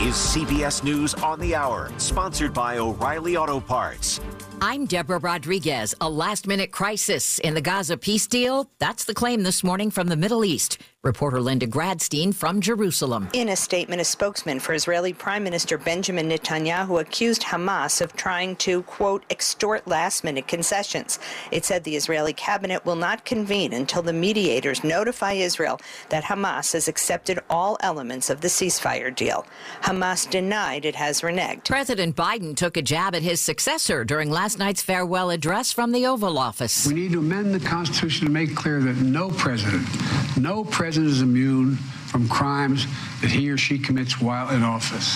is CBS News on the Hour, sponsored by O'Reilly Auto Parts. I'm Deborah Rodriguez. A last-minute crisis in the Gaza peace deal. That's the claim this morning from the Middle East. Reporter Linda Gradstein from Jerusalem. In a statement, a spokesman for Israeli Prime Minister Benjamin Netanyahu accused Hamas of trying to, quote, extort last-minute concessions. It said the Israeli cabinet will not convene until the mediators notify Israel that Hamas has accepted all elements of the ceasefire deal. Hamas denied it has reneged. President Biden took a jab at his successor during last night's farewell address from the Oval Office. We need to amend the Constitution to make clear that no president is immune from crimes that he or she commits while in office.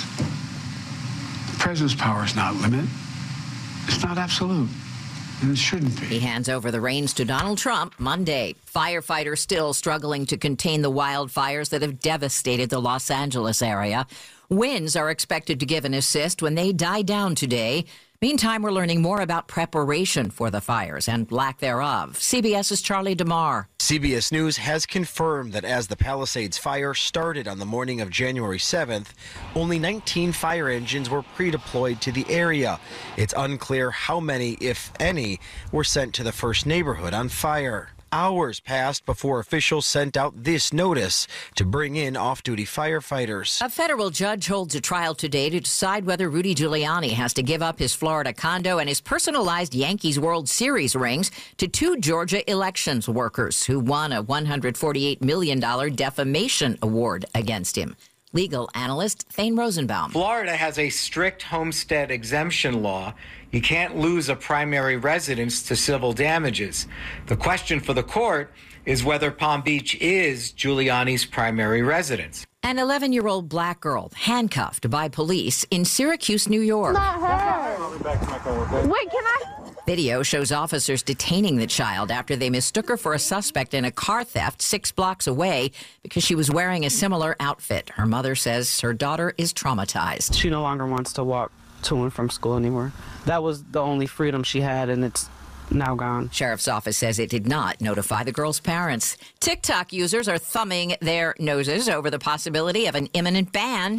The president's power is not limited. It's not absolute. And it shouldn't be. He hands over the reins to Donald Trump Monday. Firefighters still struggling to contain the wildfires that have devastated the Los Angeles area. Winds are expected to give an assist when they die down today. Meantime, we're learning more about preparation for the fires and lack thereof. CBS's Charlie DeMar. CBS News has confirmed that as the Palisades fire started on the morning of January 7th, only 19 fire engines were pre-deployed to the area. It's unclear how many, if any, were sent to the first neighborhood on fire. Hours passed before officials sent out this notice to bring in off-duty firefighters. A federal judge holds a trial today to decide whether Rudy Giuliani has to give up his Florida condo and his personalized Yankees World Series rings to two Georgia elections workers who won a $148 million defamation award against him. Legal analyst Thane Rosenbaum. Florida has a strict homestead exemption law. You can't lose a primary residence to civil damages. The question for the court is whether Palm Beach is Giuliani's primary residence. An 11-year-old black girl handcuffed by police in Syracuse, New York. Not her. Wait, can I? Video shows officers detaining the child after they mistook her for a suspect in a car theft 6 blocks away because she was wearing a similar outfit. Her mother says her daughter is traumatized. She no longer wants to walk to and from school anymore. That was the only freedom she had, and it's now gone. Sheriff's office says it did not notify the girl's parents. TikTok users are thumbing their noses over the possibility of an imminent ban.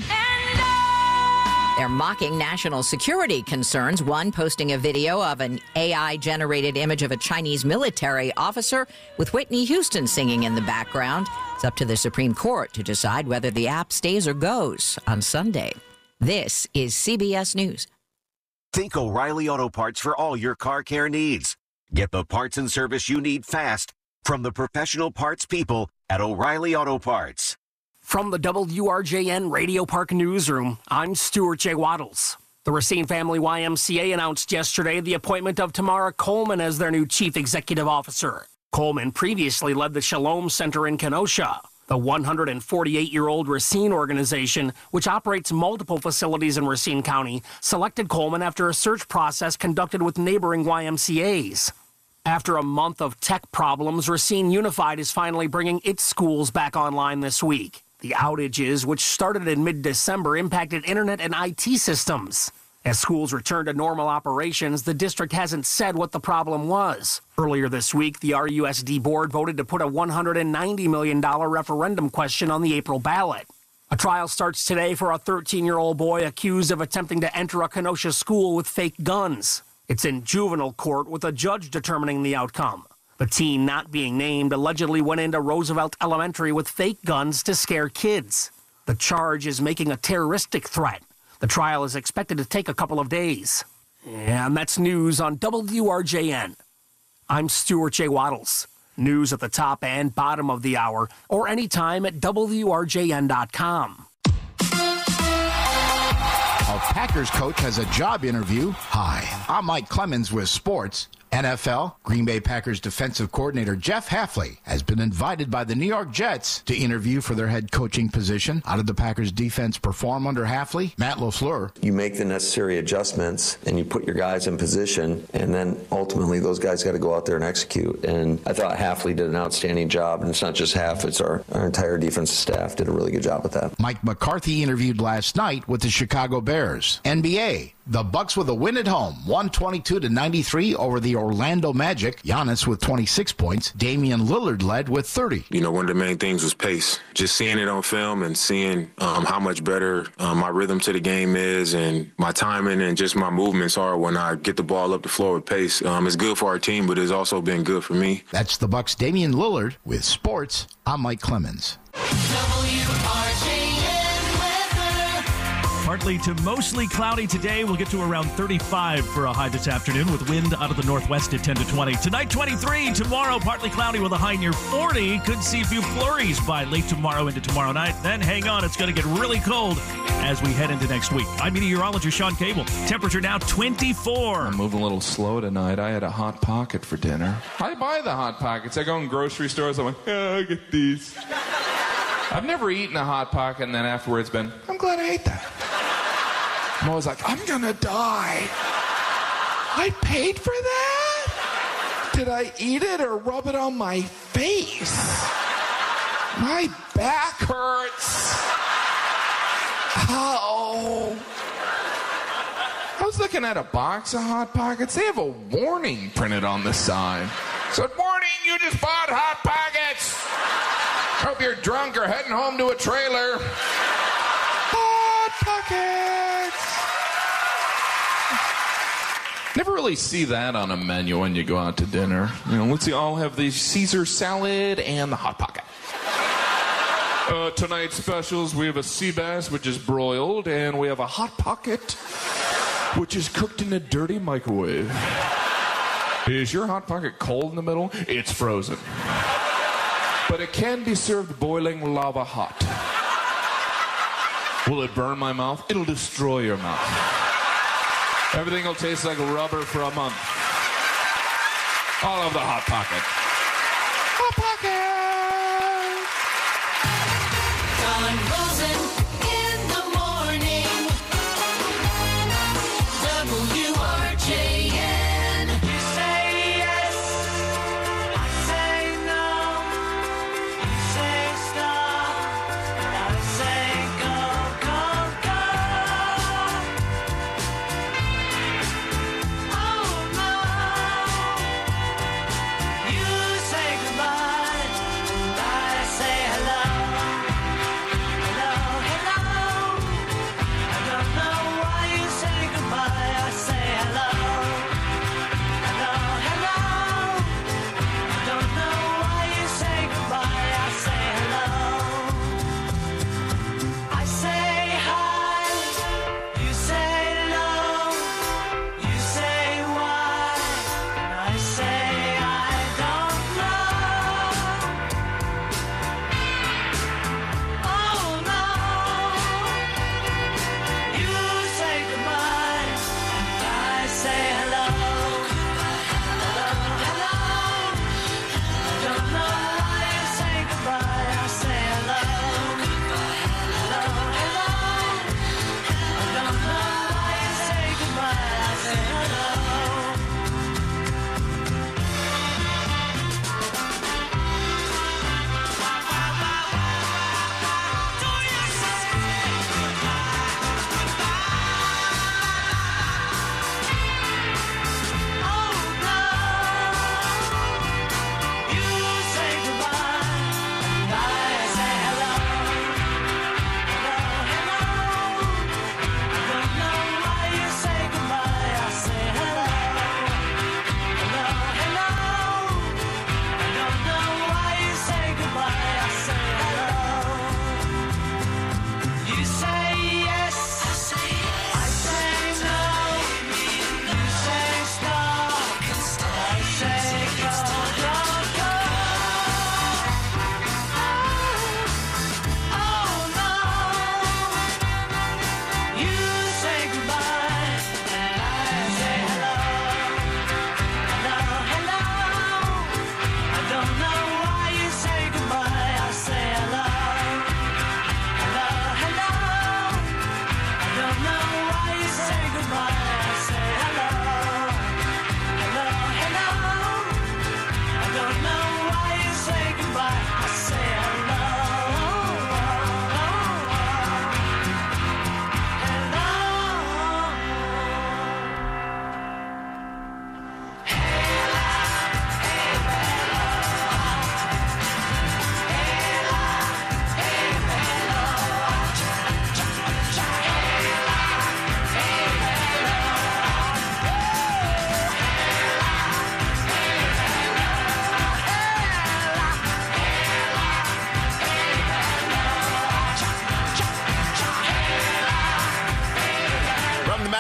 They're mocking national security concerns, one posting a video of an AI-generated image of a Chinese military officer with Whitney Houston singing in the background. It's up to the Supreme Court to decide whether the app stays or goes on Sunday. This is CBS News. Think O'Reilly Auto Parts for all your car care needs. Get the parts and service you need fast from the professional parts people at O'Reilly Auto Parts. From the WRJN Radio Park Newsroom, I'm Stuart J. Waddles. The Racine Family YMCA announced yesterday the appointment of Tamara Coleman as their new chief executive officer. Coleman previously led the Shalom Center in Kenosha. The 148-year-old Racine organization, which operates multiple facilities in Racine County, selected Coleman after a search process conducted with neighboring YMCAs. After a month of tech problems, Racine Unified is finally bringing its schools back online this week. The outages, which started in mid-December, impacted internet and IT systems. As schools return to normal operations, the district hasn't said what the problem was. Earlier this week, the RUSD board voted to put a $190 million referendum question on the April ballot. A trial starts today for a 13-year-old boy accused of attempting to enter a Kenosha school with fake guns. It's in juvenile court with a judge determining the outcome. The teen, not being named, allegedly went into Roosevelt Elementary with fake guns to scare kids. The charge is making a terroristic threat. The trial is expected to take a couple of days. And that's news on WRJN. I'm Stuart J. Waddles. News at the top and bottom of the hour, or anytime at WRJN.com. A Packers coach has a job interview. Hi, I'm Mike Clemens with sports. NFL, Green Bay Packers defensive coordinator Jeff Hafley has been invited by the New York Jets to interview for their head coaching position. How did the Packers defense perform under Hafley? Matt LaFleur. You make the necessary adjustments and you put your guys in position, and then ultimately those guys got to go out there and execute. And I thought Hafley did an outstanding job, and it's not just Haf, it's our entire defensive staff did a really good job with that. Mike McCarthy interviewed last night with the Chicago Bears. NBA. The Bucks with a win at home, 122-93 over the Orlando Magic. Giannis with 26 points. Damian Lillard led with 30. You know, one of the main things was pace. Just seeing it on film and seeing how much better my rhythm to the game is and my timing and just my movements are when I get the ball up the floor with pace. It's good for our team, but it's also been good for me. That's the Bucks' Damian Lillard with sports. I'm Mike Clemens. Partly to mostly cloudy today. We'll get to around 35 for a high this afternoon with wind out of the northwest at 10 to 20. Tonight, 23. Tomorrow, partly cloudy with a high near 40. Could see a few flurries by late tomorrow into tomorrow night. Then hang on, it's going to get really cold as we head into next week. I'm meteorologist Sean Cable. Temperature now 24. I'm moving a little slow tonight. I had a Hot Pocket for dinner. I buy the Hot Pockets. I go in grocery stores. I'm like, I get these. I've never eaten a Hot Pocket and then afterwards been, I'm glad I ate that. I'm always like, I'm gonna die. I paid for that? Did I eat it or rub it on my face? My back hurts. Ow. I was looking at a box of Hot Pockets. They have a warning printed on the side. Said, warning, you just bought Hot Pockets. Hope you're drunk or heading home to a trailer. Hot Pockets. Never really see that on a menu when you go out to dinner. You know, let's see, I'll have the Caesar salad and the Hot Pocket. Tonight's specials, we have a sea bass, which is broiled, and we have a Hot Pocket, which is cooked in a dirty microwave. Is your Hot Pocket cold in the middle? It's frozen. But it can be served boiling lava hot. Will it burn my mouth? It'll destroy your mouth. Everything will taste like rubber for a month. All of the Hot Pocket. Hot Don Rosen in the morning. WRJN. You say yes, I say no. You say stop, and I say go, go, go. Oh no. You say goodbye, and I say hello.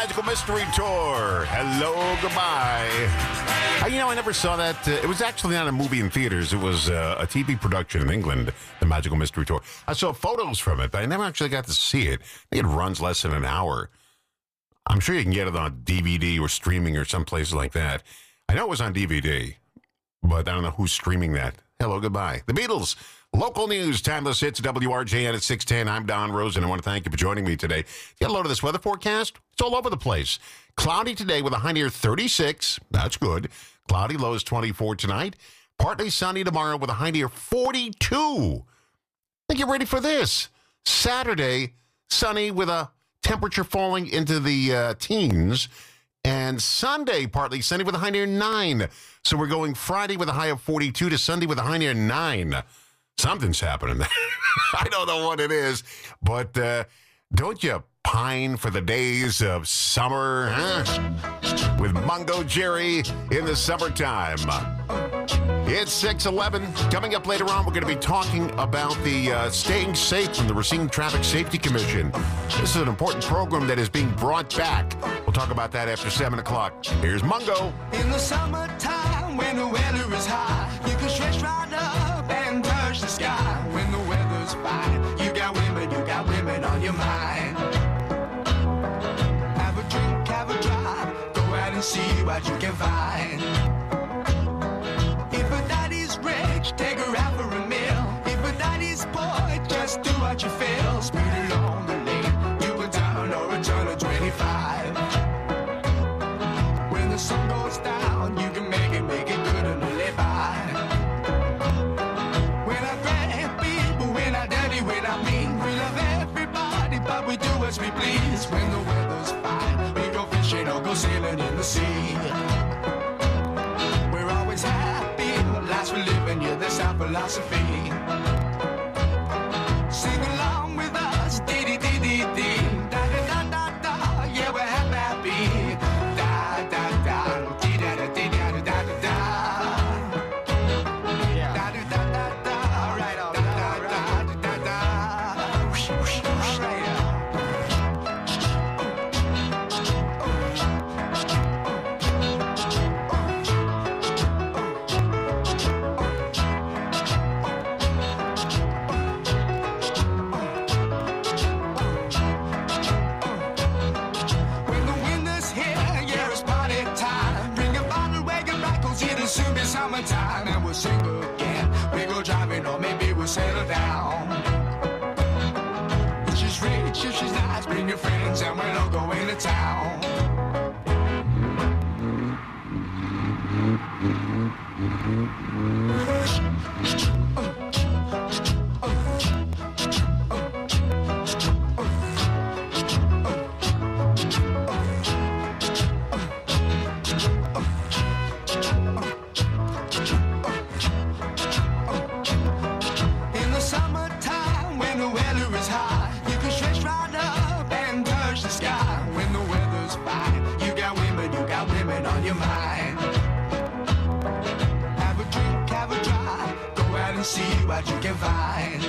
Magical Mystery Tour. Hello, goodbye. I never saw that. It was actually not a movie in theaters. It was a TV production in England, the Magical Mystery Tour. I saw photos from it, but I never actually got to see it. I think it runs less than an hour. I'm sure you can get it on DVD or streaming or someplace like that. I know it was on DVD, but I don't know who's streaming that. Hello, goodbye. The Beatles. Local news, timeless hits, WRJN at 610. I'm Don Rosen. I want to thank you for joining me today. Get a load of this weather forecast. It's all over the place. Cloudy today with a high near 36. That's good. Cloudy, lows 24 tonight. Partly sunny tomorrow with a high near 42. I think you're ready for this. Saturday, sunny with a temperature falling into the teens. And Sunday, partly sunny with a high near 9. So we're going Friday with a high of 42 to Sunday with a high near 9. Something's happening. I don't know what it is, but don't you pine for the days of summer, huh? With Mungo Jerry in the summertime. It's 6:11. Coming up later on, we're going to be talking about the Staying Safe from the Racine Traffic Safety Commission. This is an important program that is being brought back. We'll talk about that after 7 o'clock. Here's Mungo. In the summertime, when the weather is high, you can stretch right up and touch the sky. When the weather's fine, you got women on your mind. Have a drink, have a drive, go out and see what you can find. If a daddy's rich, take her out for a meal. If a daddy's poor, just do what you feel. Speed along the lane, you go down or a turn of 25. When the sun goes down, you can make it good and live by. When I grab people, when I dirty, when I mean, we love everybody, but we do as we please. When the weather's fine, we go fishing or go sailing in the sea. We're always happy, lives we're living, yeah, that's our philosophy. Sing along with us, dee-dee-dee-dee-dee, da-da-da-da-da, yeah, we're happy. Da-da-da, dee-da-da-dee-da-da-da-da. Da-da-da-da-da, right on, da-da-da-da-da. Whoosh, whoosh, whoosh, right on. When the winter's here, yeah, it's party time. Bring a bottle, wagon back, 'cause it'll soon be summertime. And we'll sing again. We go driving, or maybe we'll settle down. If she's rich, if she's nice, bring your friends, and we'll all go into town. In the summertime, when the weather is high, you can stretch right up and touch the sky. When the weather's fine, you got women on your mind. Have a drink, have a drive, go out and see what you can find.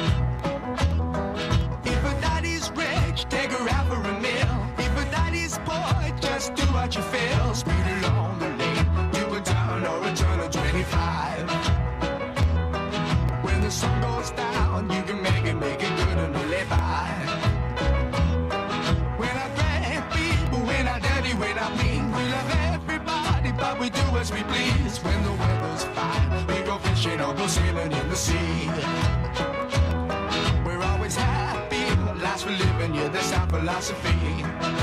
If a daddy's rich, take her out for a meal. If a daddy's poor, just do what you feel. Speed along the lane, you go down or a turn of 25. When the sun goes down, you can make it good and live by. When I grab people, when I dirty, when I mean, we love everybody, but we do as we please. When the weather's fine, we go fishing or go sailing in the sea. We're always happy, lives we're living, yeah, that's our philosophy.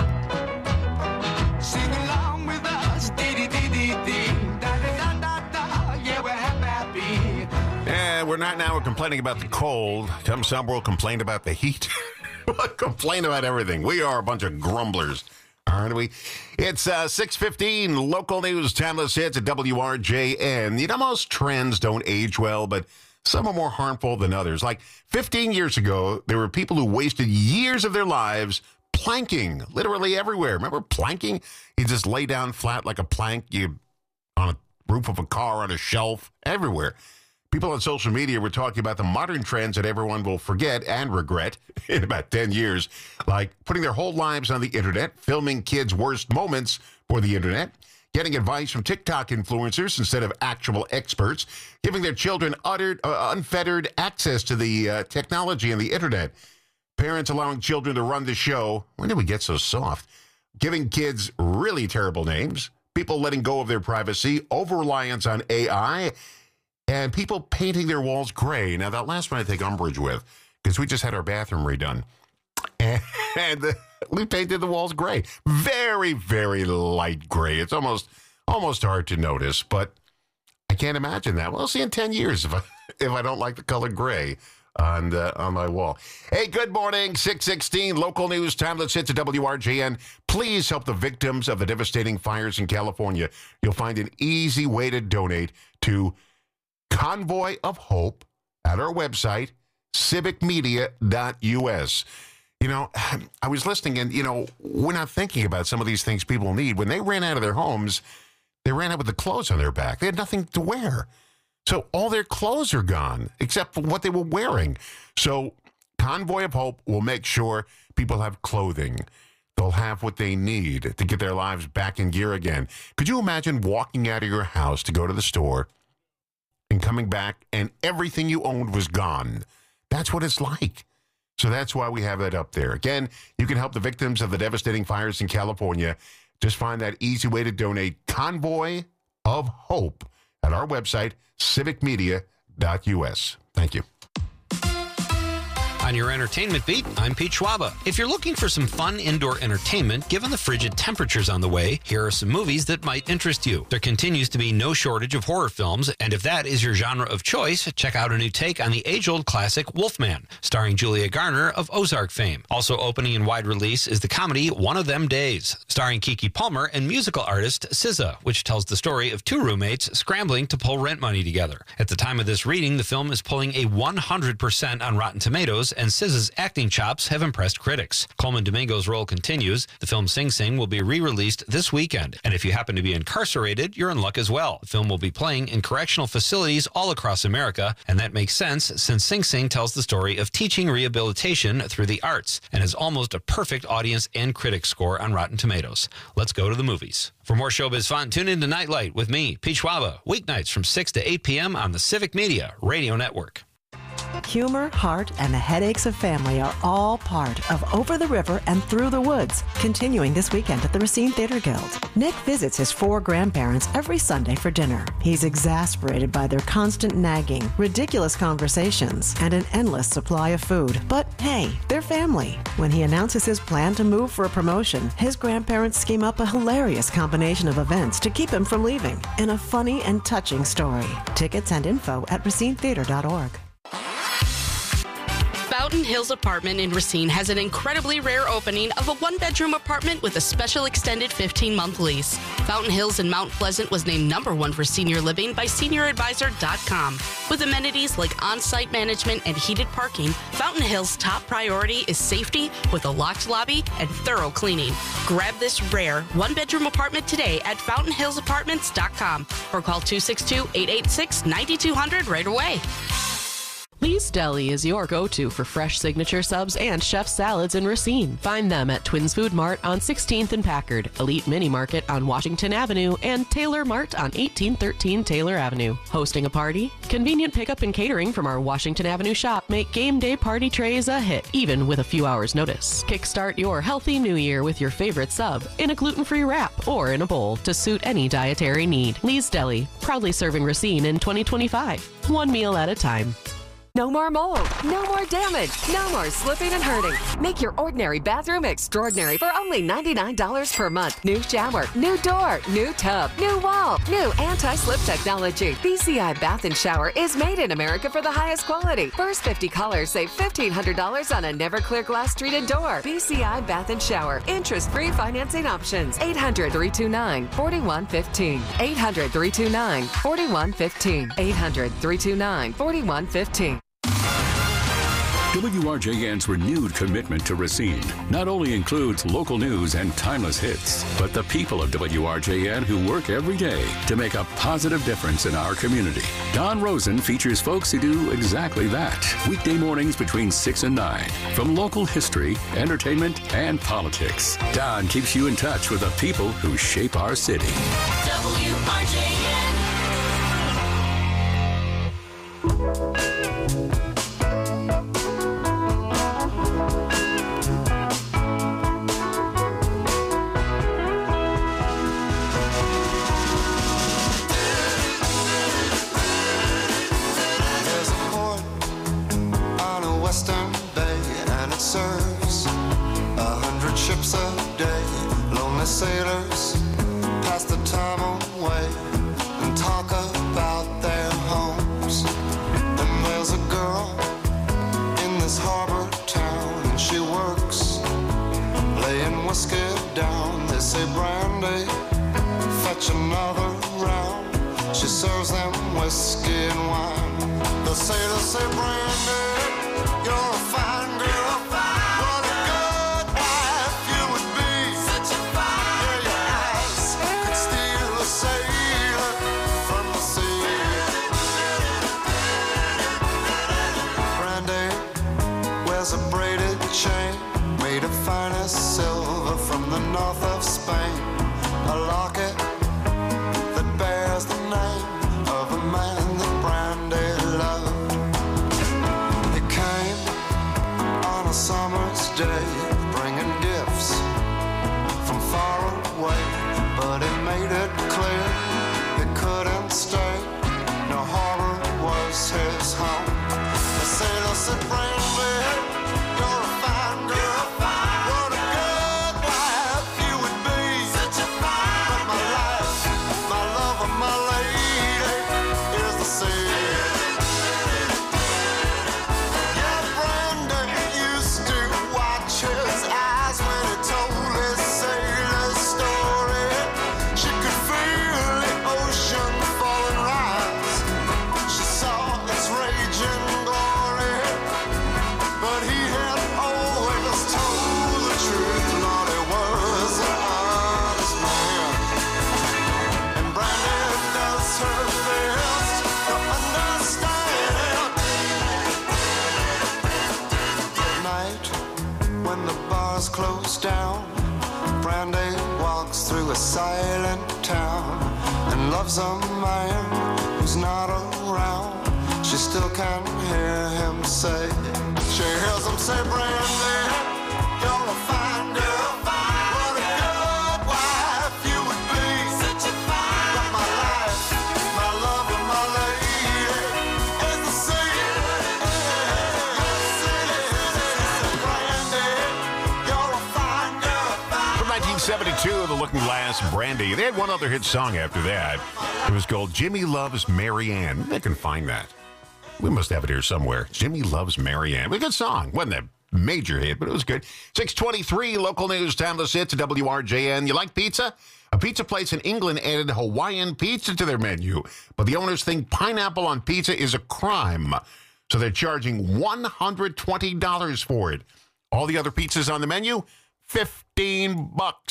Sing along with us, dee-dee-dee-dee-dee, da-da-da-da-da, yeah, we're happy. And we're not now complaining about the cold. Some will complain about the heat. Complain about everything. We are a bunch of grumblers, aren't we? It's 6:15, local news, timeless hits at WRJN. You know, most trends don't age well, but some are more harmful than others. Like 15 years ago, there were people who wasted years of their lives planking, literally everywhere. Remember planking? You just lay down flat like a plank, you on a roof of a car, on a shelf, everywhere. People on social media were talking about the modern trends that everyone will forget and regret in about 10 years, like putting their whole lives on the internet, filming kids' worst moments for the internet, getting advice from TikTok influencers instead of actual experts, giving their children unfettered access to the technology and the internet, parents allowing children to run the show. When did we get so soft? Giving kids really terrible names, people letting go of their privacy, over-reliance on AI, and people painting their walls gray. Now, that last one I take umbrage with, because we just had our bathroom redone. And we painted the walls gray. Very, very light gray. It's almost hard to notice, but I can't imagine that. We'll see in 10 years if I don't like the color gray on my wall. Hey, good morning, 6:16, local news time. Let's hit to WRJN. Please help the victims of the devastating fires in California. You'll find an easy way to donate to Convoy of Hope at our website, civicmedia.us. You know, I was listening and, we're not thinking about some of these things people need. When they ran out of their homes, they ran out with the clothes on their back. They had nothing to wear. So all their clothes are gone, except for what they were wearing. So Convoy of Hope will make sure people have clothing. They'll have what they need to get their lives back in gear again. Could you imagine walking out of your house to go to the store and coming back and everything you owned was gone? That's what it's like. So that's why we have that up there. Again, you can help the victims of the devastating fires in California. Just find that easy way to donate, Convoy of Hope, at our website, civicmedia.us. Thank you. On your entertainment beat, I'm Pete Schwaba. If you're looking for some fun indoor entertainment, given the frigid temperatures on the way, here are some movies that might interest you. There continues to be no shortage of horror films, and if that is your genre of choice, check out a new take on the age-old classic Wolfman, starring Julia Garner of Ozark fame. Also opening in wide release is the comedy One of Them Days, starring Keke Palmer and musical artist SZA, which tells the story of two roommates scrambling to pull rent money together. At the time of this reading, the film is pulling a 100% on Rotten Tomatoes, and SZA's acting chops have impressed critics. Coleman Domingo's role continues. The film Sing Sing will be re-released this weekend, and if you happen to be incarcerated, you're in luck as well. The film will be playing in correctional facilities all across America, and that makes sense since Sing Sing tells the story of teaching rehabilitation through the arts and has almost a perfect audience and critic score on Rotten Tomatoes. Let's go to the movies. For more showbiz fun, tune in to Nightlight with me, Pete Schwaba, weeknights from 6 to 8 p.m. on the Civic Media Radio Network. Humor, heart, and the headaches of family are all part of Over the River and Through the Woods, continuing this weekend at the Racine Theater Guild. Nick visits his 4 grandparents every Sunday for dinner. He's exasperated by their constant nagging, ridiculous conversations, and an endless supply of food. But hey, they're family. When he announces his plan to move for a promotion, his grandparents scheme up a hilarious combination of events to keep him from leaving in a funny and touching story. Tickets and info at racinetheater.org. Fountain Hills Apartment in Racine has an incredibly rare opening of a one-bedroom apartment with a special extended 15-month lease. Fountain Hills in Mount Pleasant was named #1 for senior living by SeniorAdvisor.com. With amenities like on-site management and heated parking, Fountain Hills' top priority is safety with a locked lobby and thorough cleaning. Grab this rare one-bedroom apartment today at FountainHillsApartments.com or call 262-886-9200 right away. Lee's Deli is your go-to for fresh signature subs and chef salads in Racine. Find them at Twins Food Mart on 16th and Packard, Elite Mini Market on Washington Avenue, and Taylor Mart on 1813 Taylor Avenue. Hosting a party? Convenient pickup and catering from our Washington Avenue shop make game day party trays a hit, even with a few hours' notice. Kickstart your healthy new year with your favorite sub in a gluten-free wrap or in a bowl to suit any dietary need. Lee's Deli, proudly serving Racine in 2025. One meal at a time. No more mold, no more damage, no more slipping and hurting. Make your ordinary bathroom extraordinary for only $99 per month. New shower, new door, new tub, new wall, new anti-slip technology. BCI Bath and Shower is made in America for the highest quality. First 50 callers save $1,500 on a never clear glass treated door. BCI Bath and Shower. Interest-free financing options. 800-329-4115. 800-329-4115. 800-329-4115. WRJN's renewed commitment to Racine not only includes local news and timeless hits, but the people of WRJN who work every day to make a positive difference in our community. Don Rosen features folks who do exactly that. Weekday mornings between 6 and 9. From local history, entertainment, and politics, Don keeps you in touch with the people who shape our city. WRJN. Sailors pass the time away and talk about their homes. And there's a girl in this harbor town, and she works laying whiskey down. They say, Brandy, fetch another round. She serves them whiskey and wine. The sailors say, Brandy, you're a fine girl. A braided chain made of finest silver from the north of Spain, a locket that bears the name of a man that Brandy loved. He came on a summer's day, bringing gifts from far away, but he made it clear he couldn't stay. No harbor was his home. The sailor said, Brandy, closed down, Brandy walks through a silent town and loves a man who's not around. She still can hear him say, she hears him say, Brandy, you're a fine girl. What a good wife you would be. Such a fine. But my life, my love, and my lady is the sea. From 1972, The Looking Glass, Brandy. They had one other hit song after that. It was called Jimmy Loves Mary Ann. They can find that. We must have it here somewhere. Jimmy Loves Mary Ann. A good song. Wasn't a major hit, but it was good. 623, local news, timeless hits at WRJN. You like pizza? A pizza place in England added Hawaiian pizza to their menu, but the owners think pineapple on pizza is a crime, so they're charging $120 for it. All the other pizzas on the menu, $15.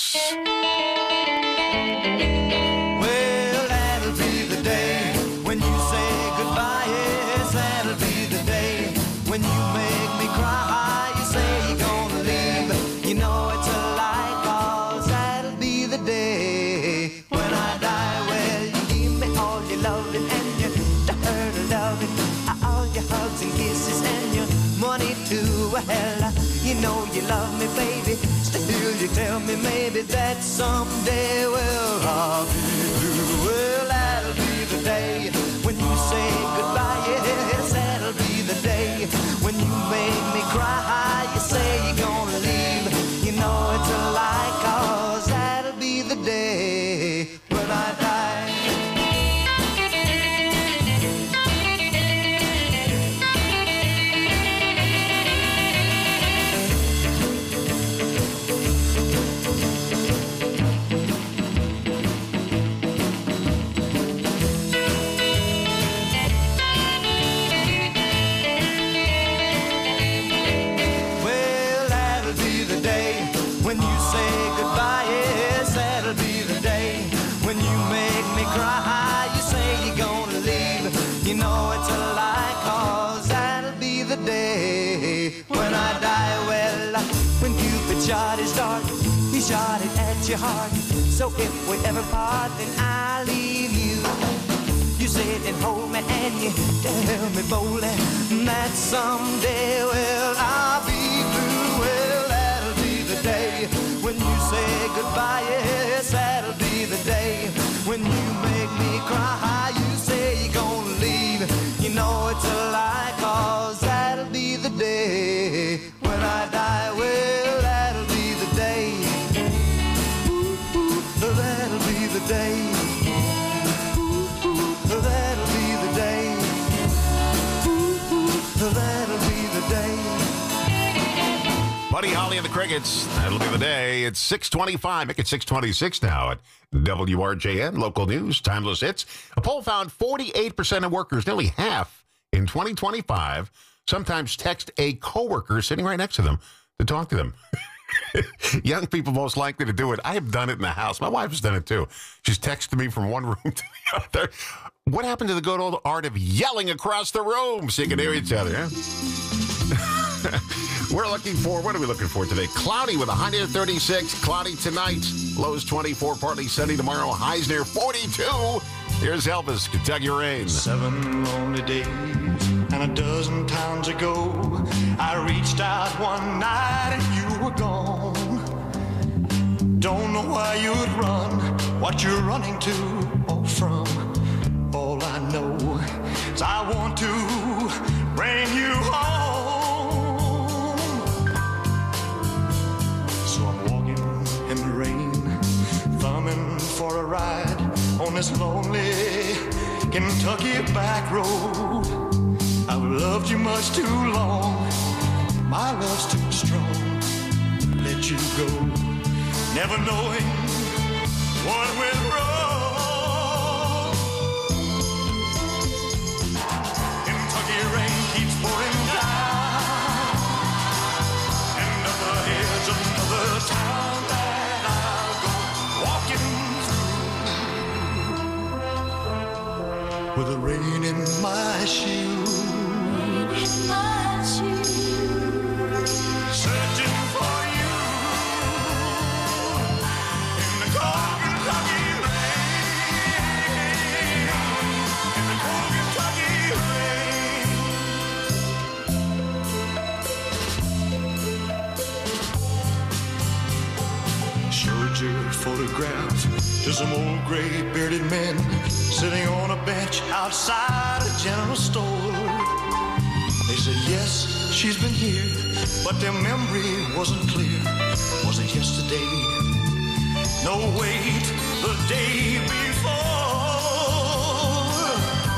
Well, that'll be the day when you say goodbye. Yes, that'll be the day when you make me cry. You say you're gonna leave. You know it's a lie, 'cause that'll be the day when I die. Well, you give me all your loving and your dirty loving, all your hugs and kisses and your money too. Well, you know you love me, baby. Still, you tell me maybe that someday, well, I'll be through. Well, that'll be the day when you say goodbye. Yes, that'll be the day when you make me cry. You say you're gonna leave. You know it's a lie, 'cause that'll be the day when I die. shot is dark, he shot it at your heart. So if we ever part, then I leave you. You sit and hold me and you tell me boldly that someday, well, I'll be through. Well, that'll be the day when you say goodbye. Yes, that'll be the day when you make me cry. You say you're gonna leave, you know it's a lie, 'cause that'll be the day when I die. Well, that'll be the day. Ooh, ooh, that'll be the day. That'll be the day. That'll be the day. Buddy Holly and the Crickets. That'll be the day. It's 6:25. Make it 6:26 now at WRJN. Local news, timeless hits. A poll found 48% of workers, nearly half in 2025, sometimes text a coworker sitting right next to them to talk to them. Young people most likely to do it. I have done it in the house. My wife has done it too. She's texted me from one room to the other. What happened to the good old art of yelling across the room so you can hear each other? Huh? What are we looking for today? Cloudy with a high near 36. Cloudy tonight. Lows 24. Partly sunny tomorrow. Highs near 42. Here's Elvis, Kentucky Rain. 7 lonely days and a dozen times ago, I reached out one night and you were gone. Don't know why you'd run, what you're running to or from. All I know is I want to bring you home. So I'm walking in the rain, thumbing for a ride on this lonely Kentucky back road. I've loved you much too long, my love's too strong to let you go, never knowing what went wrong. Kentucky rain keeps pouring down, and up ahead's another town that I'll go walking through, with the rain in my shoes. Searching for you in the cold Kentucky rain, in the cold Kentucky rain. Showed your photographs to some old gray bearded men sitting on a bench outside a general store. They said, yes, she's been here, but their memory wasn't clear. Was it yesterday? No, wait, the day before.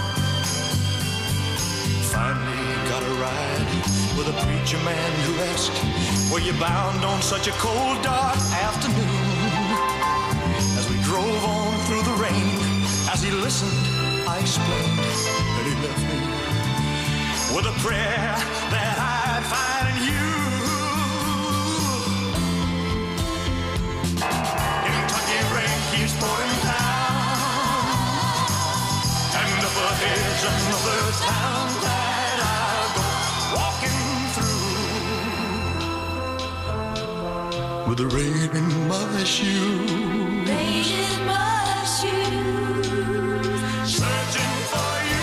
Finally got a ride with a preacher man who asked, were you bound on such a cold, dark afternoon? As we drove on through the rain, as he listened, I explained that he left me with a prayer that I'd find in you. Kentucky rain keeps pouring down, and up ahead's another town that I'll go walking through, with the rain in my shoes. Rain in my shoes. Searching for you.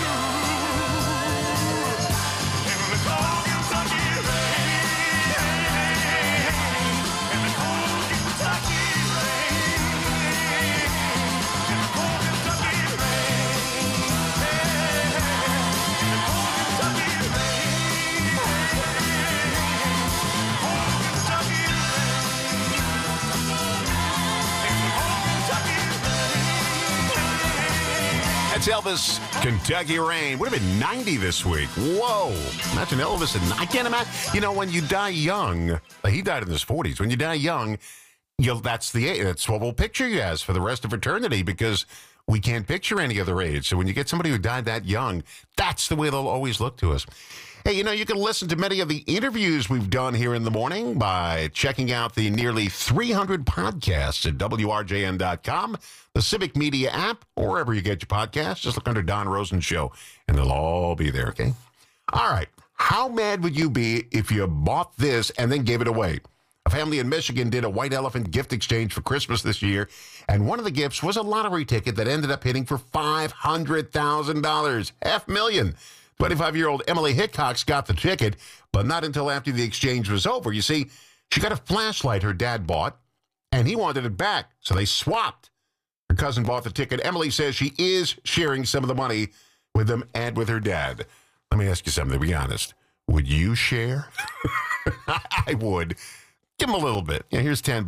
That's Elvis, Kentucky Rain. Would have been 90 this week. Whoa. Imagine Elvis. And I can't imagine. You know, when you die young, he died in his 40s. When you die young, that's what we'll picture you as for the rest of eternity, because we can't picture any other age. So when you get somebody who died that young, that's the way they'll always look to us. Hey, you know, you can listen to many of the interviews we've done here in the morning by checking out the nearly 300 podcasts at WRJN.com, the Civic Media app, or wherever you get your podcasts. Just look under Don Rosen Show, and they'll all be there, okay? All right. How mad would you be if you bought this and then gave it away? A family in Michigan did a white elephant gift exchange for Christmas this year, and one of the gifts was a lottery ticket that ended up hitting for $500,000, $500,000. 25-year-old Emily Hickox got the ticket, but not until after the exchange was over. You see, she got a flashlight her dad bought, and he wanted it back, so they swapped. Her cousin bought the ticket. Emily says she is sharing some of the money with them and with her dad. Let me ask you something, to be honest. Would you share? I would. Give him a little bit. Yeah, here's $10.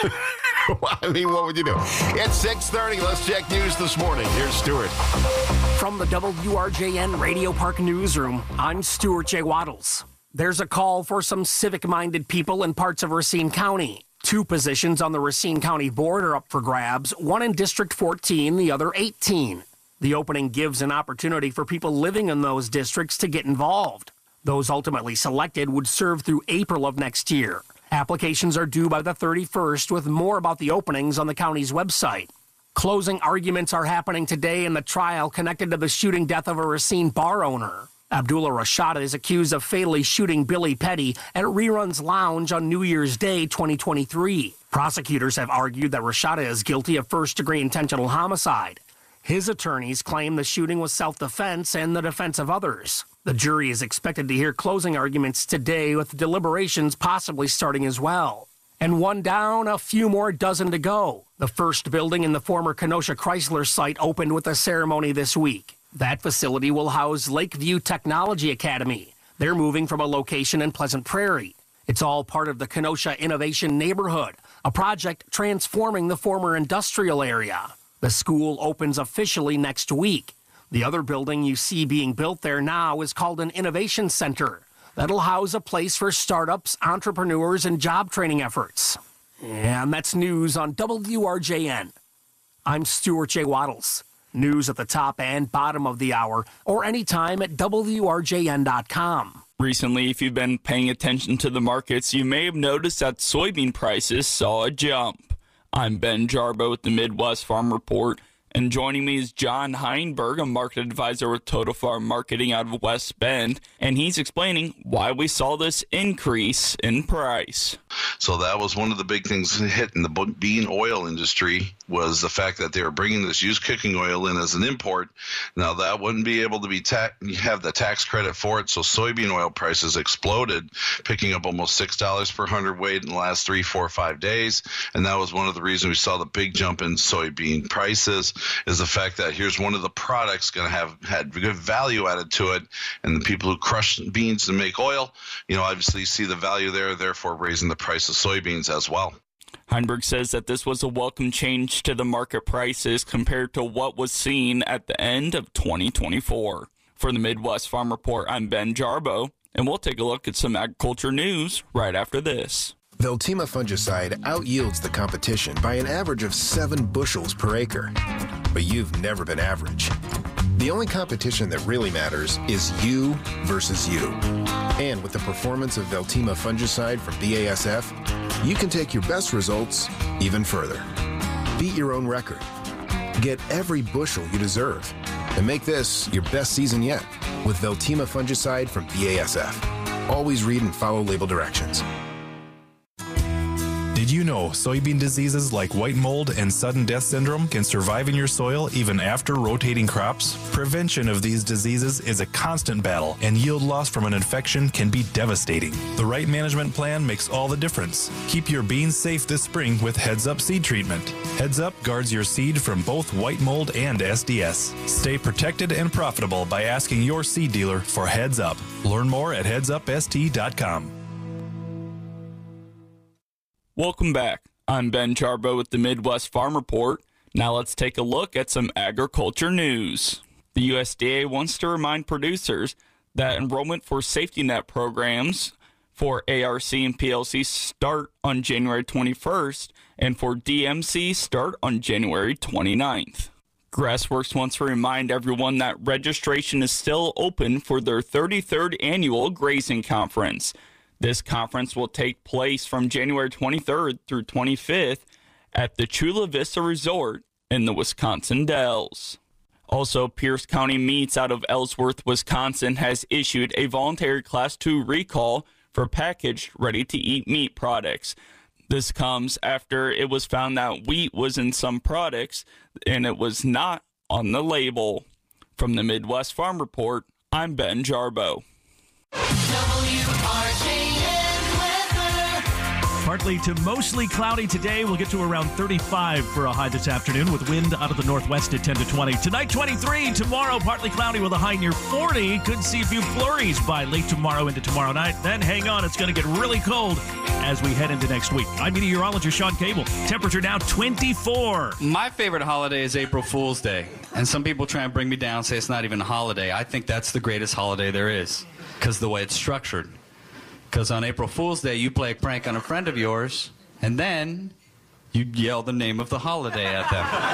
I mean, what would you do? It's 6:30. Let's check news this morning. Here's Stuart. From the WRJN Radio Park Newsroom, I'm Stuart J. Waddles. There's a call for some civic-minded people in parts of Racine County. 2 positions on the Racine County Board are up for grabs, one in District 14, the other 18. The opening gives an opportunity for people living in those districts to get involved. Those ultimately selected would serve through April of next year. Applications are due by the 31st, with more about the openings on the county's website. Closing arguments are happening today in the trial connected to the shooting death of a Racine bar owner. Abdullah Rashada is accused of fatally shooting Billy Petty at Reruns Lounge on New Year's Day 2023. Prosecutors have argued that Rashada is guilty of first-degree intentional homicide. His attorneys claim the shooting was self-defense and the defense of others. The jury is expected to hear closing arguments today, with deliberations possibly starting as well. And one down, a few more dozen to go. The first building in the former Kenosha Chrysler site opened with a ceremony this week. That facility will house Lakeview Technology Academy. They're moving from a location in Pleasant Prairie. It's all part of the Kenosha Innovation Neighborhood, a project transforming the former industrial area. The school opens officially next week. The other building you see being built there now is called an Innovation Center. That'll house a place for startups, entrepreneurs, and job training efforts. And that's news on WRJN. I'm Stuart J. Waddles. News at the top and bottom of the hour, or anytime at WRJN.com. Recently, if you've been paying attention to the markets, you may have noticed that soybean prices saw a jump. I'm Ben Jarbo with the Midwest Farm Report, and joining me is John Heinberg, a market advisor with Total Farm Marketing out of West Bend, and he's explaining why we saw this increase in price. So that was one of the big things hitting the bean oil industry, was the fact that they were bringing this used cooking oil in as an import. Now that wouldn't be able to be have the tax credit for it, so soybean oil prices exploded, picking up almost $6 per hundredweight in the last 3, 4, 5 days, and that was one of the reasons we saw the big jump in soybean prices, is the fact that here's one of the products going to have had good value added to it, and the people who crush beans to make oil, obviously see the value there, therefore raising the price of soybeans as well. Heinberg says that this was a welcome change to the market prices compared to what was seen at the end of 2024. For the Midwest Farm Report, I'm Ben Jarbo, and we'll take a look at some agriculture news right after this. Veltima fungicide outyields the competition by an average of 7 bushels per acre. But you've never been average. The only competition that really matters is you versus you. And with the performance of Veltima fungicide from BASF, you can take your best results even further. Beat your own record. Get every bushel you deserve. And make this your best season yet with Veltima fungicide from BASF. Always read and follow label directions. Did you know soybean diseases like white mold and sudden death syndrome can survive in your soil even after rotating crops? Prevention of these diseases is a constant battle, and yield loss from an infection can be devastating. The right management plan makes all the difference. Keep your beans safe this spring with Heads Up Seed Treatment. Heads Up guards your seed from both white mold and SDS. Stay protected and profitable by asking your seed dealer for Heads Up. Learn more at headsupst.com. Welcome back. I'm Ben Jarbo with the Midwest Farm Report. Now let's take a look at some agriculture news. The USDA wants to remind producers that enrollment for safety net programs for ARC and PLC start on January 21st, and for DMC start on January 29th. Grassworks wants to remind everyone that registration is still open for their 33rd annual grazing conference. This conference will take place from January 23rd through 25th at the Chula Vista Resort in the Wisconsin Dells. Also, Pierce County Meats out of Ellsworth, Wisconsin has issued a voluntary Class II recall for packaged, ready-to-eat meat products. This comes after it was found that wheat was in some products and it was not on the label. From the Midwest Farm Report, I'm Ben Jarbo. Partly to mostly cloudy today. We'll get to around 35 for a high this afternoon with wind out of the northwest at 10 to 20. Tonight, 23. Tomorrow, partly cloudy with a high near 40. Could see a few flurries by late tomorrow into tomorrow night. Then hang on, it's going to get really cold as we head into next week. I'm meteorologist Sean Cable. Temperature now 24. My favorite holiday is April Fool's Day. And some people try and bring me down, say it's not even a holiday. I think that's the greatest holiday there is because the way it's structured. Because on April Fool's Day, you play a prank on a friend of yours, and then you yell the name of the holiday at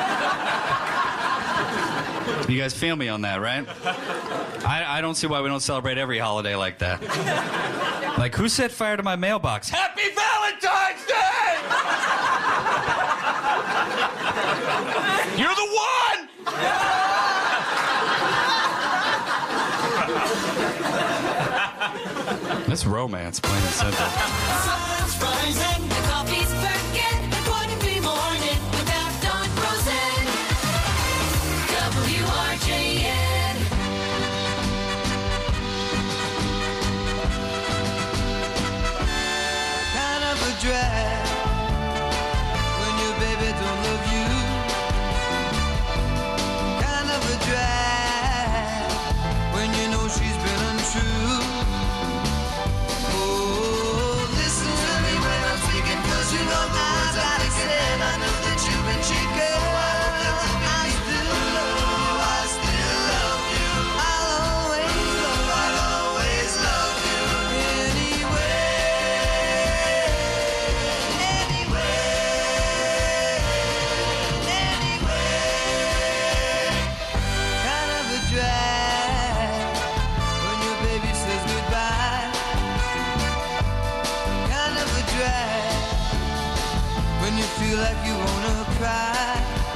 them. You guys feel me on that, right? I don't see why we don't celebrate every holiday like that. Like, who set fire to my mailbox? Happy Valentine's Day! You're the one! That's romance, plain and simple. Sun's rising, the coffee's perking. Wouldn't be morning without Don Rosen. WRJN. Kind of a drag when your baby don't love you. Kind of a drag when you know she's been untrue. You know I gotta say, I know that you've been cheating. I still love you. I'll always love you. Anyway. Kind of a drag when your baby says goodbye. Kind of a drag when you feel like you wanna cry.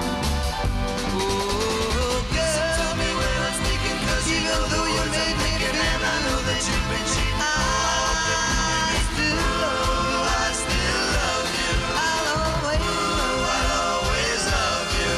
Oh, girl, tell me when I'm speaking, cause even though you may think it, and I know that you've been cheating. I still love you. I'll always love you.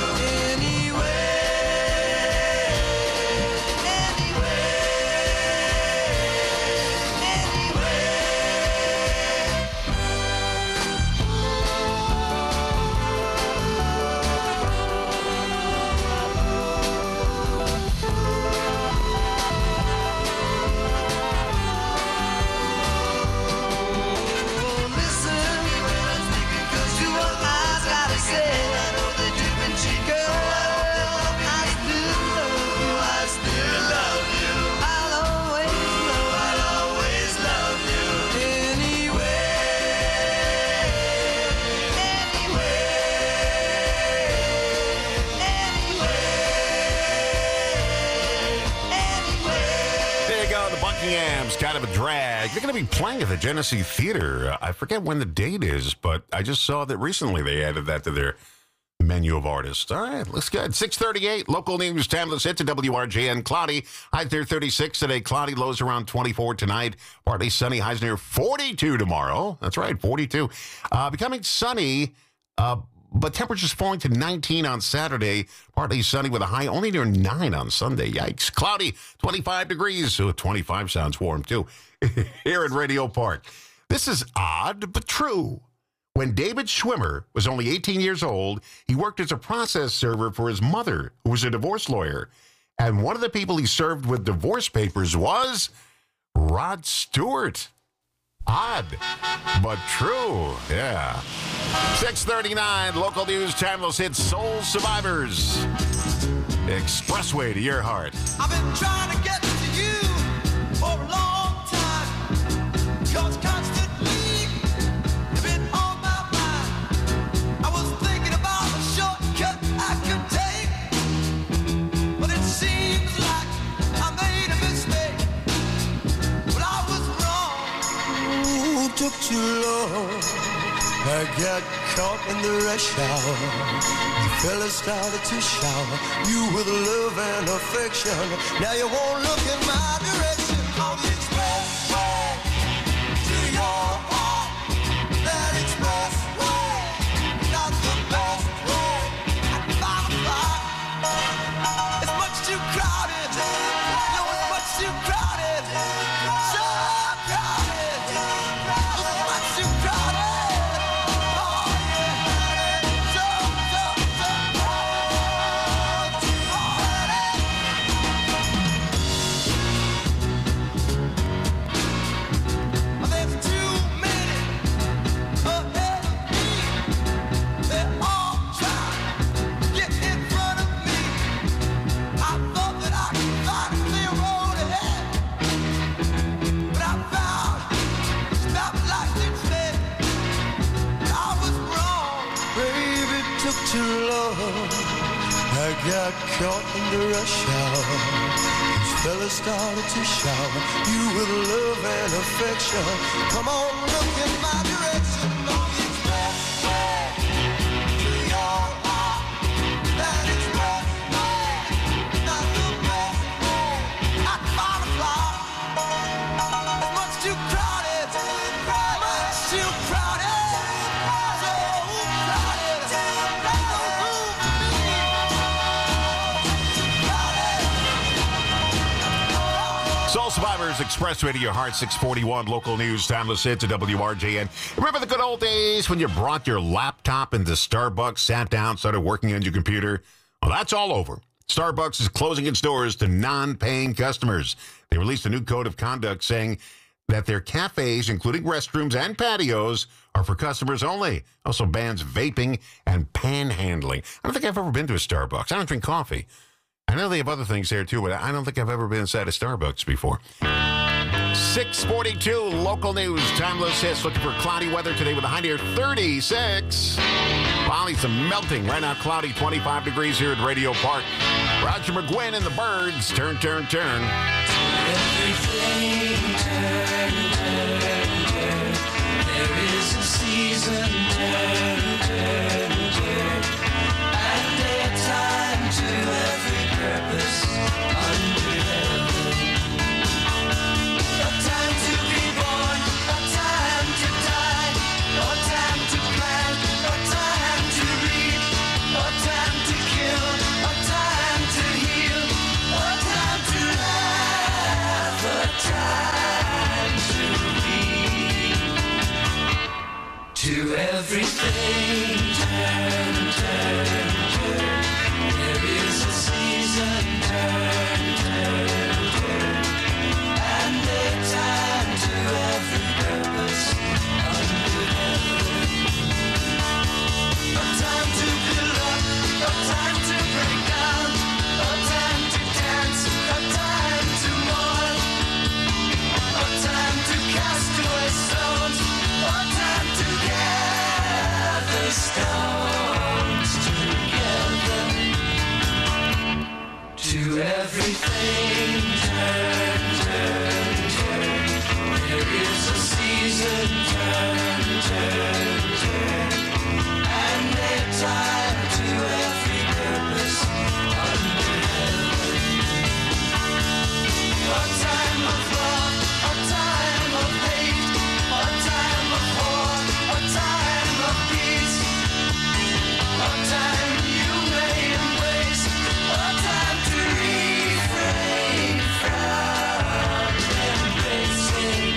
Kind of a drag. They're going to be playing at the Genesee Theater. I forget when the date is, but I just saw that recently they added that to their menu of artists. All right, let's go. 6:38, local news, timeless hit to WRJN. Cloudy, highs near 36 today. Cloudy, lows around 24 tonight. Partly sunny, highs near 42 tomorrow. That's right, 42. Becoming sunny, but temperatures falling to 19 on Saturday. Partly sunny with a high only near 9 on Sunday. Yikes. Cloudy, 25 degrees. So 25 sounds warm, too. Here at Radio Park. This is odd, but true. When David Schwimmer was only 18 years old, he worked as a process server for his mother, who was a divorce lawyer. And one of the people he served with divorce papers was Rod Stewart. Odd, but true. Yeah. 6:39, local news, timeless hits, Soul Survivors. Expressway to your heart. I've been trying to get to you for a long time. 'Cause constantly you've been on my mind. I was thinking about a shortcut I could take, but it seems like I made a mistake. But I was wrong. Ooh, took too long. I got caught in the rush hour. The fella started to shower you with love and affection. Now you won't look in my direction on the expressway to too long. I got caught in the rush hour. These fellas started to shower you with love and affection. Come on, look in my direction. Don't express to your heart that express not the best. Not far fly. It's much too crowded. Much too crowded. So crowded. Soul Survivors Express Radio Heart 641 local news timeless hits at WRJN. Remember the good old days when you brought your laptop into Starbucks, sat down, started working on your computer? Well, that's all over. Starbucks is closing its doors to non-paying customers. They released a new code of conduct saying that their cafes, including restrooms and patios, are for customers only. Also bans vaping and panhandling. I don't think I've ever been to a Starbucks. I don't drink coffee. I know they have other things there, too, but I don't think I've ever been inside a Starbucks before. 642 local news. Timeless hits. Looking for cloudy weather today with a high near 36. Finally, some melting. Right now, cloudy, 25 degrees here at Radio Park. Roger McGuinn and the Birds. Turn, turn, turn. Everything turn, turn, turn. There is a season, turn, turn, turn. And a time to every purpose under heaven. A time to be born, a time to die, a time to plant, a time to reap, a time to kill, a time to heal, a time to laugh, a time to be. To everything turn, turn, turn. There is a season, turn, turn, turn. And a time to every purpose under heaven. A time to build up, a time to break down, a time to dance, a time to mourn, a time to cast away stones, a time to gather stones together. To everything turn, turn, turn. There is a season, turn, turn, turn. And a time to every purpose under heaven. A time of love, a time of hate, a time of war, a time of peace, a time you may embrace, a time to refrain from embracing.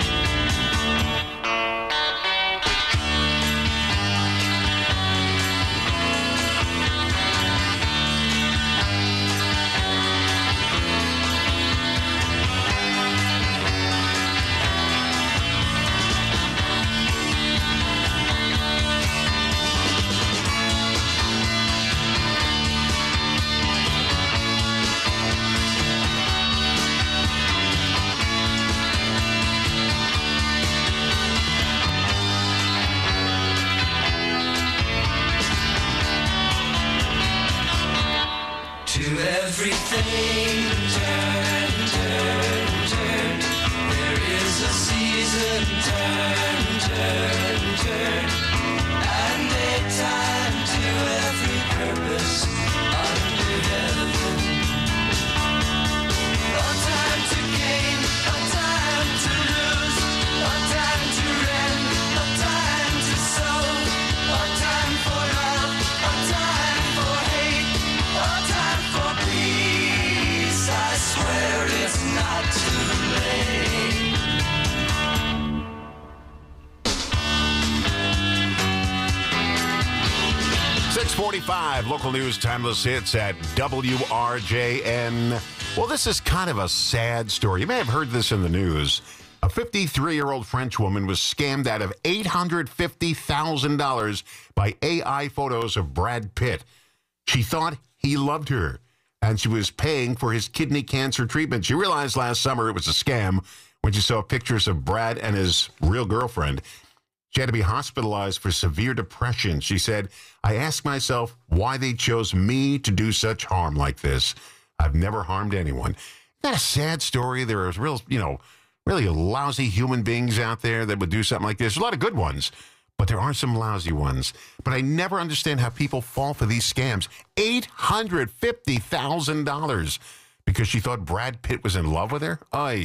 To everything turn, turn, turn. There is a season, turn, turn, turn. And a time to every purpose under heaven. A time to gain, a time to lose, a time to rend, a time to sow, a time for love, a time for hate, a time for peace. I swear it's not too late. 645 local news timeless hits at WRJN. Well, this is kind of a sad story. You may have heard this in the news. A 53-year-old French woman was scammed out of $850,000 by AI photos of Brad Pitt. She thought he loved her, and she was paying for his kidney cancer treatment. She realized last summer it was a scam when she saw pictures of Brad and his real girlfriend. She had to be hospitalized for severe depression. She said, I ask myself why they chose me to do such harm like this. I've never harmed anyone. Isn't that a sad story? There are really lousy human beings out there that would do something like this. There's a lot of good ones, but there are some lousy ones. But I never understand how people fall for these scams. $850,000 because she thought Brad Pitt was in love with her?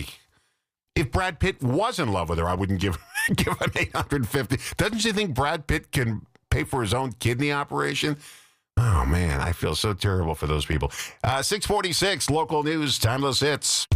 If Brad Pitt was in love with her, I wouldn't give him $850,000. Doesn't she think Brad Pitt can pay for his own kidney operation? Oh, man, I feel so terrible for those people. 646, local news, timeless hits.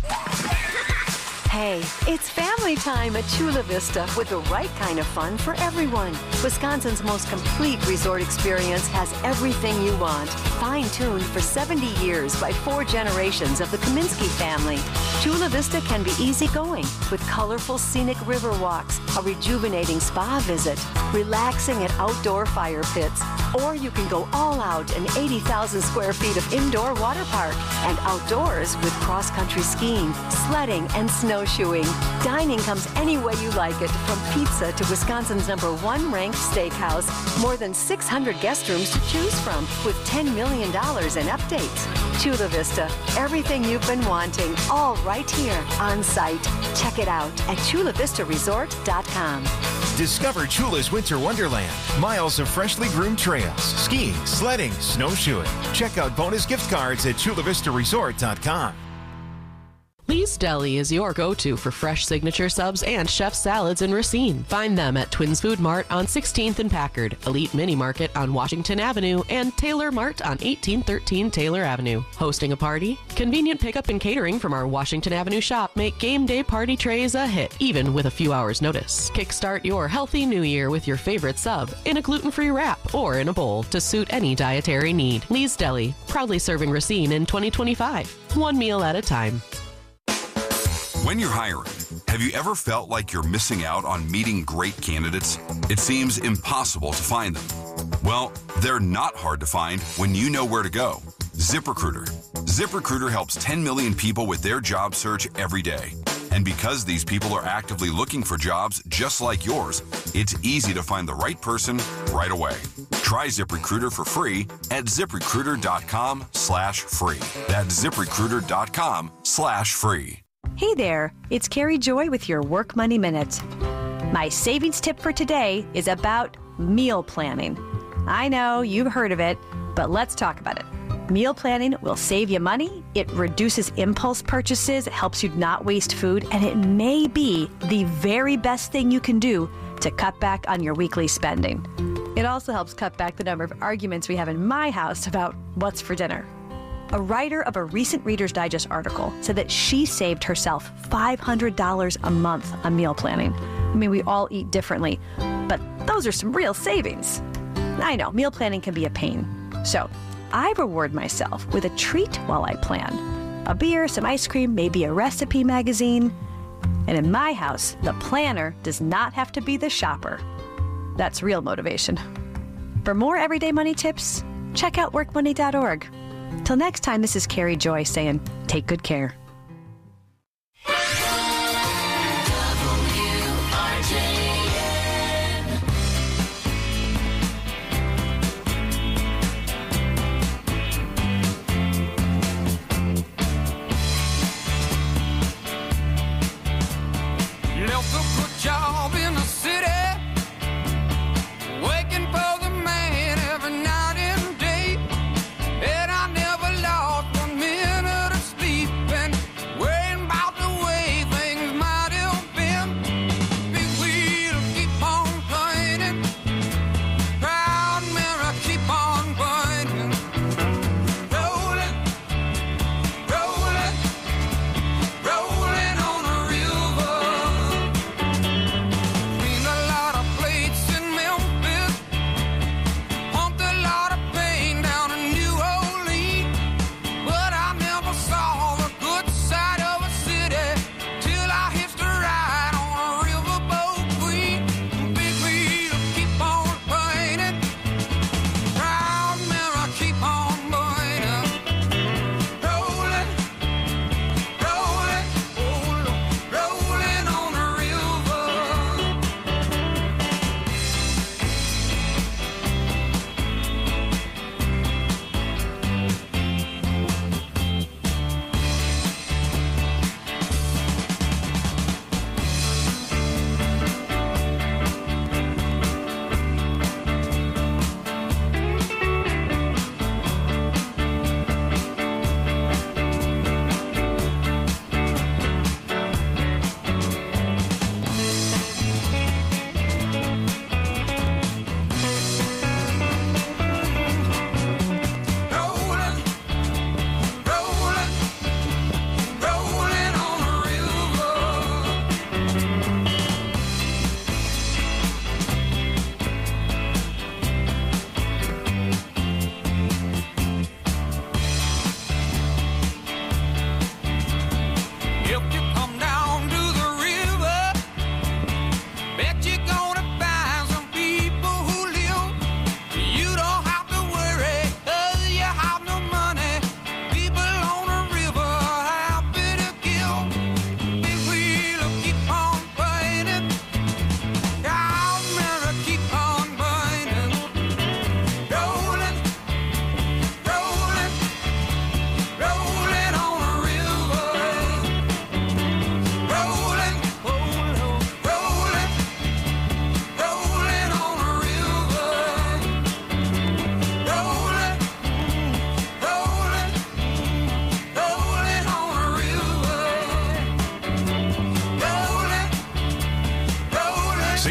Hey, it's family time at Chula Vista with the right kind of fun for everyone. Wisconsin's most complete resort experience has everything you want. Fine-tuned for 70 years by 4 generations of the Kaminsky family. Chula Vista can be easygoing with colorful scenic river walks, a rejuvenating spa visit, relaxing at outdoor fire pits, or you can go all out in 80,000 square feet of indoor water park and outdoors with cross-country skiing, sledding, and snowshoeing. Dining comes any way you like it, from pizza to Wisconsin's #1 ranked steakhouse. More than 600 guest rooms to choose from with $10 million in updates. Chula Vista, everything you've been wanting, all right here on site. Check it out at chulavistaresort.com. Discover Chula's Winter Wonderland. Miles of freshly groomed trails, skiing, sledding, snowshoeing. Check out bonus gift cards at chulavistaresort.com. Lee's Deli is your go-to for fresh signature subs and chef salads in Racine. Find them at Twins Food Mart on 16th and Packard, Elite Mini Market on Washington Avenue, and Taylor Mart on 1813 Taylor Avenue. Hosting a party? Convenient pickup and catering from our Washington Avenue shop make game day party trays a hit, even with a few hours' notice. Kickstart your healthy new year with your favorite sub in a gluten-free wrap or in a bowl to suit any dietary need. Lee's Deli, proudly serving Racine in 2025. One meal at a time. When you're hiring, have you ever felt like you're missing out on meeting great candidates? It seems impossible to find them. Well, they're not hard to find when you know where to go. ZipRecruiter. ZipRecruiter helps 10 million people with their job search every day. And because these people are actively looking for jobs just like yours, it's easy to find the right person right away. Try ZipRecruiter for free at ZipRecruiter.com/free. That's ZipRecruiter.com/free. Hey there, it's Carrie Joy with your Work Money Minute. My savings tip for today is about meal planning. I know you've heard of it, but let's talk about it. Meal planning will save you money, it reduces impulse purchases, it helps you not waste food, and it may be the very best thing you can do to cut back on your weekly spending. It also helps cut back the number of arguments we have in my house about what's for dinner. A writer of a recent Reader's Digest article said that she saved herself $500 a month on meal planning. I mean, we all eat differently, but those are some real savings. I know, meal planning can be a pain. So I reward myself with a treat while I plan. A beer, some ice cream, maybe a recipe magazine. And in my house, the planner does not have to be the shopper. That's real motivation. For more everyday money tips, check out workmoney.org. Till next time, this is Carrie Joy saying, take good care. Left a good job in the city, working for the man every night and day, and I never lost 1 minute of sleep. And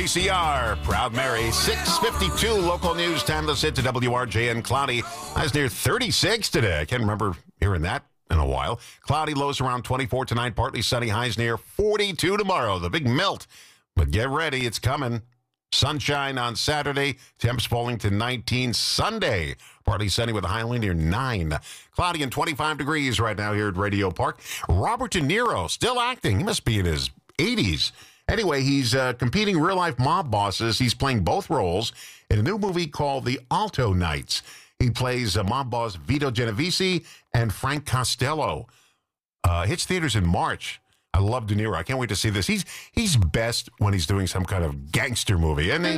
WCCR, Proud Mary, 6:52 local news. Time to sit to WRJN. Cloudy. Highs near 36 today. I can't remember hearing that in a while. Cloudy, lows around 24 tonight. Partly sunny. Highs near 42 tomorrow. The big melt. But get ready. It's coming. Sunshine on Saturday. Temps falling to 19 Sunday. Partly sunny with a high near 9. Cloudy and 25 degrees right now here at Radio Park. Robert De Niro still acting. He must be in his 80s. Anyway, he's competing real-life mob bosses. He's playing both roles in a new movie called The Alto Knights. He plays mob boss Vito Genovese and Frank Costello. Hits theaters in March. I love De Niro. I can't wait to see this. He's best when he's doing some kind of gangster movie, isn't he?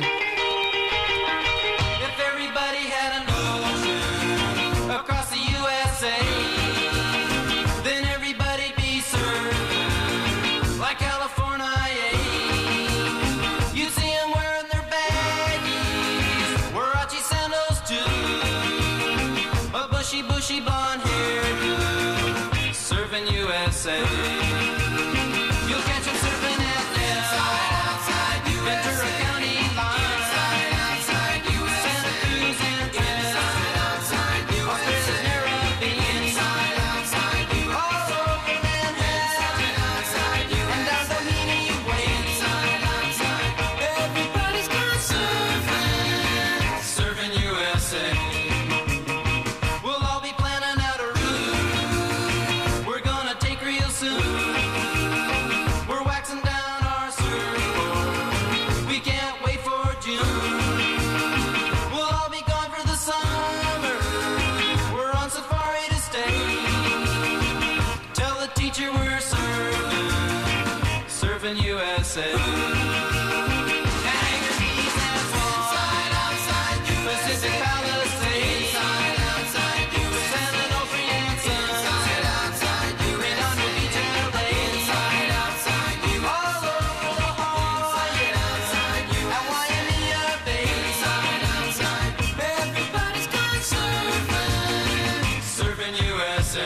If everybody had an ocean across the USA, then everybody'd be served like California. You'd see them wearing their baggies, Warachi sandals too, a bushy blonde hairdo, serving USA. You'll catch them surfing at Ventura County line, Santa Cruz and Australia's Caribbean, all over Manhattan, and down Doheny Way. Everybody's gone surfing USA. We'll all be planning out a route we're gonna take real soon. We're waxing down our surfboard. We can't wait for June. We'll all be gone for the summer. We're on safari to stay. Tell the teacher we're surfing USA. Hangar Keys and Swan, Pacific Palisades, San Onofre and Sons, Redondo Beach and LA, all over La Jolla and Waimea Bay. Everybody's gone surfing USA.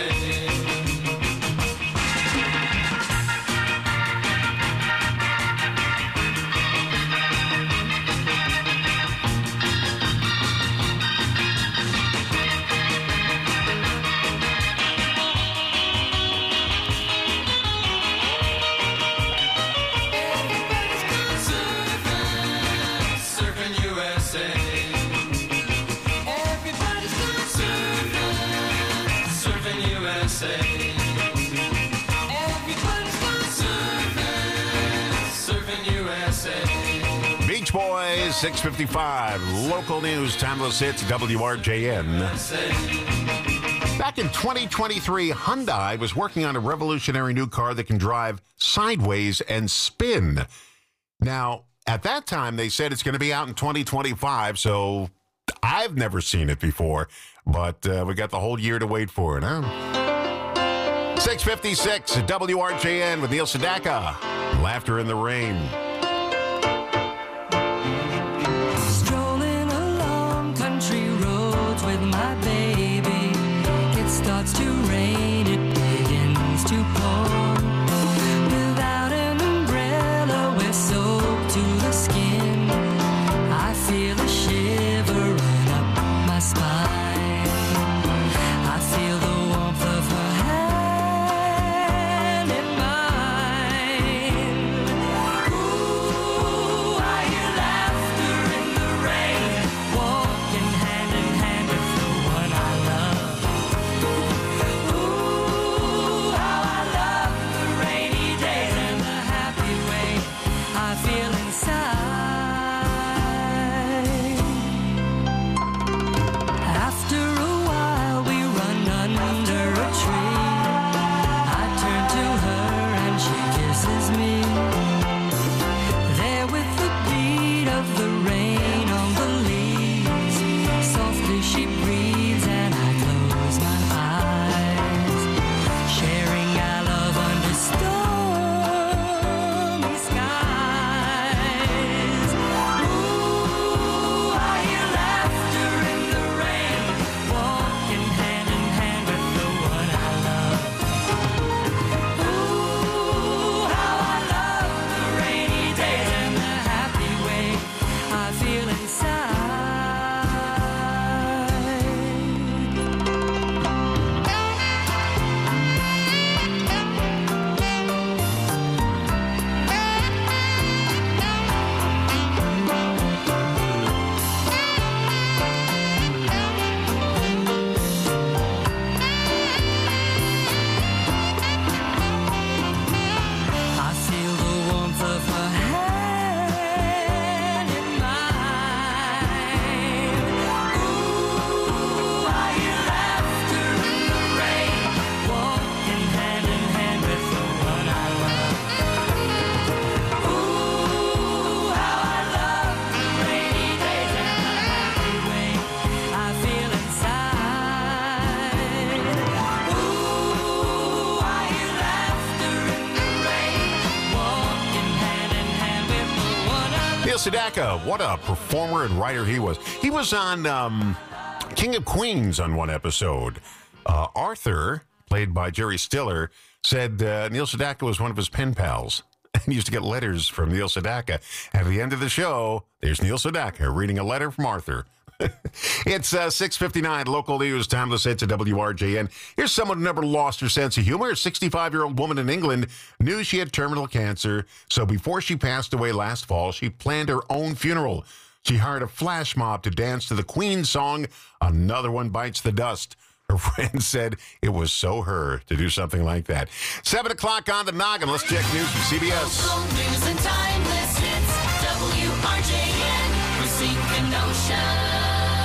Surfing USA. Everybody's gone surfing USA. Everybody's gone surfing USA. Beach Boys, 6:55. Local news. Timeless hits. WRJN. Back in 2023, Hyundai was working on a revolutionary new car that can drive sideways and spin. Now, at that time, they said it's going to be out in 2025, so I've never seen it before, but we got the whole year to wait for it, huh? 6:56 at WRJN with Neil Sedaka. Laughter in the Rain. Strolling along country roads with my baby. It starts to rain, it begins to pour. Without an umbrella, we're soaked to the skin. I feel a shivering up my spine. I feel the warmth of her hand in mine. Ooh. Sedaka, what a performer and writer he was. He was on King of Queens on one episode. Arthur, played by Jerry Stiller, said Neil Sedaka was one of his pen pals. And used to get letters from Neil Sedaka. At the end of the show, there's Neil Sedaka reading a letter from Arthur. It's 6:59, local news, timeless hits at WRJN. Here's someone who never lost her sense of humor. A 65-year-old woman in England knew she had terminal cancer, so before she passed away last fall, she planned her own funeral. She hired a flash mob to dance to the Queen song, Another One Bites the Dust. Her friends said it was so her to do something like that. 7 o'clock on the noggin. Let's check news from CBS. Local news and timeless hits, WRJN, Racine, Kenosha.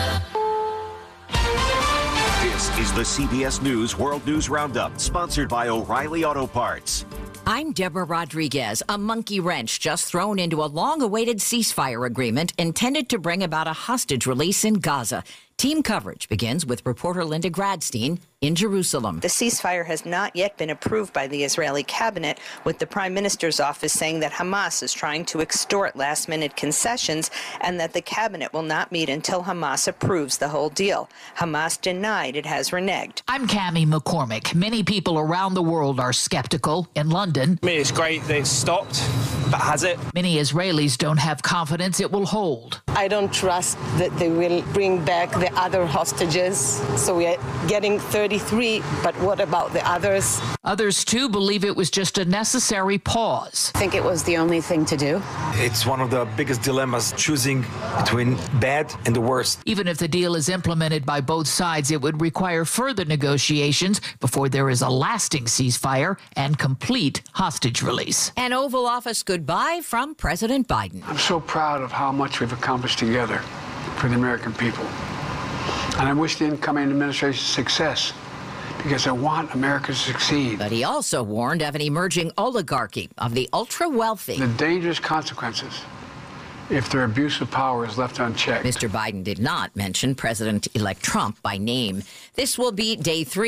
This is the CBS News World News Roundup, sponsored by O'Reilly Auto Parts. I'm Deborah Rodriguez. A monkey wrench just thrown into a long-awaited ceasefire agreement intended to bring about a hostage release in Gaza. Team coverage begins with reporter Linda Gradstein in Jerusalem. The ceasefire has not yet been approved by the Israeli cabinet, with the prime minister's office saying that Hamas is trying to extort last-minute concessions and that the cabinet will not meet until Hamas approves the whole deal. Hamas denied it has reneged. I'm Cammie McCormick. Many people around the world are skeptical. In London, I mean, it's great that it's stopped, but has it? Many Israelis don't have confidence it will hold. I don't trust that they will bring back the other hostages. So we are getting 33, but what about the others? Others, too, believe it was just a necessary pause. I think it was the only thing to do. It's one of the biggest dilemmas, choosing between bad and the worst. Even if the deal is implemented by both sides, it would require further negotiations before there is a lasting ceasefire and complete hostage release. An Oval Office goodbye from President Biden. I'm so proud of how much we've accomplished together for the American people. And I wish the incoming administration success, because I want America to succeed. But he also warned of an emerging oligarchy of the ultra-wealthy. The dangerous consequences if their abuse of power is left unchecked. Mr. Biden did not mention President-elect Trump by name. This will be day 3.